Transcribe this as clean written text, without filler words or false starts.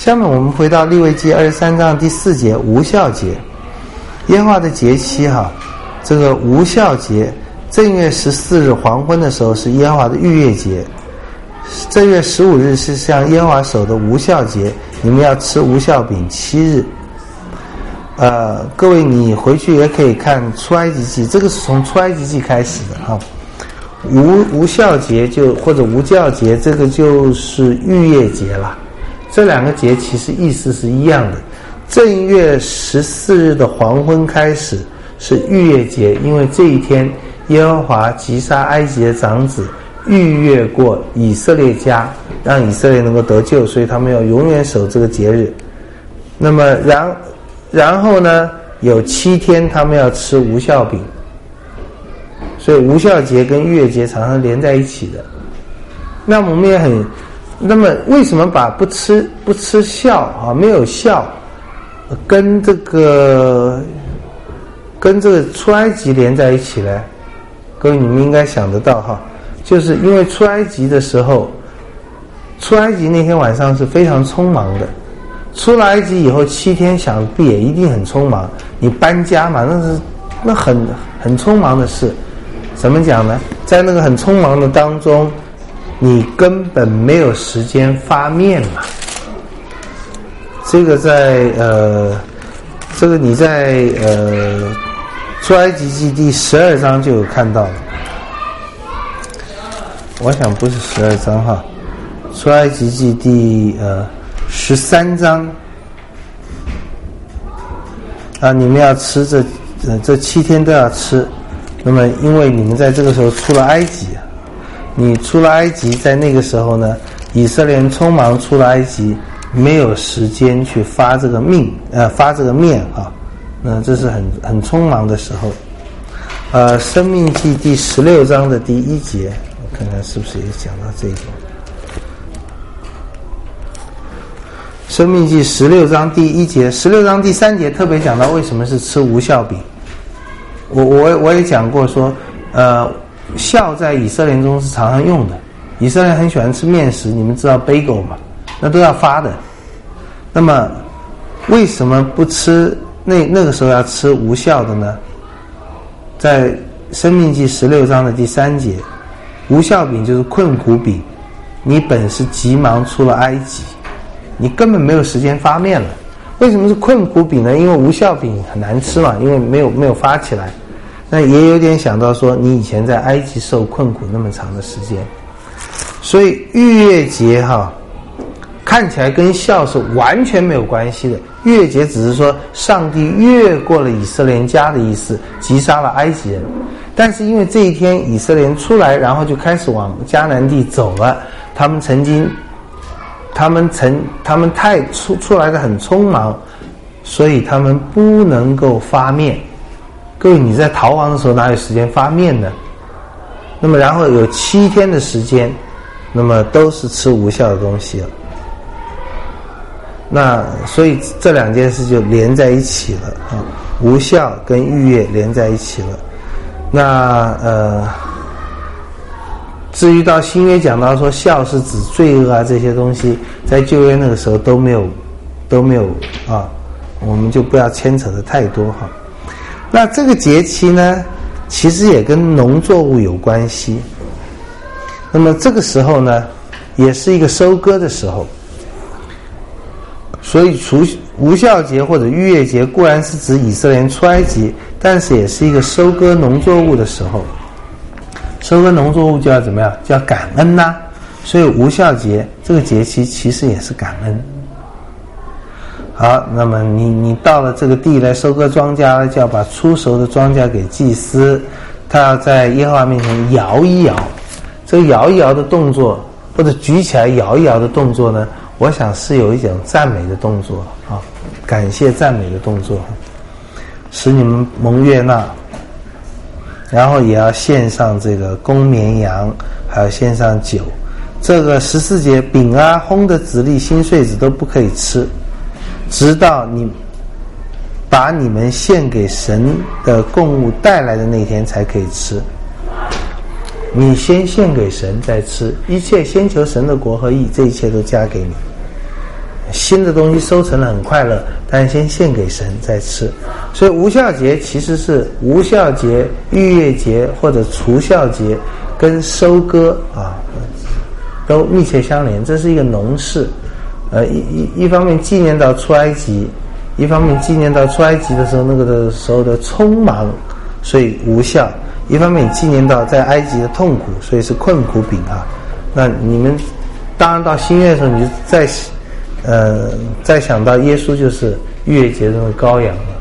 下面我们回到利未记23章第4节无酵节。耶和华的节期这个无酵节，正月14日黄昏的时候是耶和华的逾越节，正月15日是向耶和华守的无酵节，你们要吃无酵饼7日。各位你回去也可以看出埃及记，这个是从出埃及记开始的无酵节或者无酵节，这个就是逾越节了。这两个节其实意思是一样的。正月14日的黄昏开始是逾越节，因为这一天耶和华击杀埃及的长子，逾越过以色列家，让以色列能够得救，所以他们要永远守这个节日。那么然后呢，有7天他们要吃无酵饼，所以无酵节跟逾越节常常连在一起的。那么我们也那么为什么把不吃酵没有酵跟这个出埃及连在一起呢？各位你们应该想得到就是因为出埃及的时候，出埃及那天晚上是非常匆忙的，出了埃及以后7天想必也一定很匆忙，你搬家嘛，那很匆忙的事。怎么讲呢？在那个很匆忙的当中，你根本没有时间发面嘛。这个你在出埃及记第12章就有看到了。我想不是12章出埃及记第13章你们要吃这7天都要吃。那么因为你们在这个时候出了埃及，你出了埃及，在那个时候呢，以色列人匆忙出了埃及，没有时间去发这个面那这是很匆忙的时候。申命记第16章的第1节，我看看是不是也讲到这一点。申命记16章第1节，16章第3节特别讲到为什么是吃无酵饼。我也讲过说，酵在以色列中是常常用的，以色列很喜欢吃面食，你们知道 bagel 嘛，那都要发的。那么为什么不吃那个时候要吃无酵的呢？在申命记16章的第3节，无酵饼就是困苦饼，你本是急忙出了埃及，你根本没有时间发面了。为什么是困苦饼呢？因为无酵饼很难吃嘛，因为没有发起来。那也有点想到说，你以前在埃及受困苦那么长的时间，所以逾越节看起来跟酵是完全没有关系的。逾越节只是说上帝越过了以色列人家的意思，击杀了埃及人。但是因为这一天以色列人出来，然后就开始往迦南地走了，他们太出来的很匆忙，所以他们不能够发面。各位，你在逃亡的时候哪有时间发面呢？那么然后有7天的时间，那么都是吃无酵的东西了。那所以这两件事就连在一起了无酵跟逾越连在一起了。那至于到新约讲到说酵是指罪恶这些东西，在旧约那个时候都没有我们就不要牵扯的太多那这个节期呢，其实也跟农作物有关系。那么这个时候呢，也是一个收割的时候，所以无酵节或者逾越节固然是指以色列人出埃及，但是也是一个收割农作物的时候。收割农作物就要怎么样？就要感恩所以无酵节这个节期其实也是感恩。好，那么你到了这个地来收割庄稼，就要把初熟的庄稼给祭司，他要在耶和华面前摇一摇。这个摇一摇的动作，或者举起来摇一摇的动作呢，我想是有一种赞美的动作感谢赞美的动作，使你们蒙悦纳。然后也要献上这个公绵羊，还要献上酒。这个14节，饼烘的子粒、新穗子都不可以吃，直到你把你们献给神的供物带来的那天才可以吃。你先献给神再吃，一切先求神的国和义，这一切都加给你。 新的东西收成了很快乐，但是先献给神再吃。所以无酵节其实是无酵节、逾越节或者除酵节跟收割都密切相连，这是一个农事。一方面纪念到出埃及，一方面纪念到出埃及的时候那个的时候的匆忙，所以无酵；一方面纪念到在埃及的痛苦，所以是困苦饼啊。那你们当然到新约的时候，你就再想到耶稣就是逾越节中的羔羊了。